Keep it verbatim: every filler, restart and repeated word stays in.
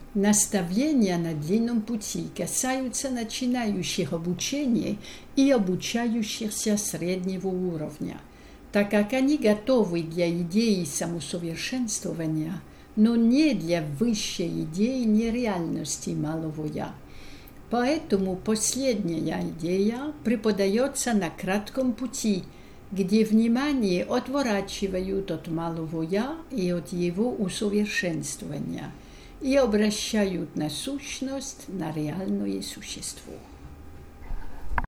Наставления на длинном пути касаются начинающих обучения и обучающихся среднего уровня, так как они готовы для идеи самосовершенствования, но не для высшей идеи нереальности малого «я». Поэтому последняя идея преподается на кратком пути, где внимание отворачивают от малого «я» и от его усовершенствования и обращают на сущность, на реальное существо.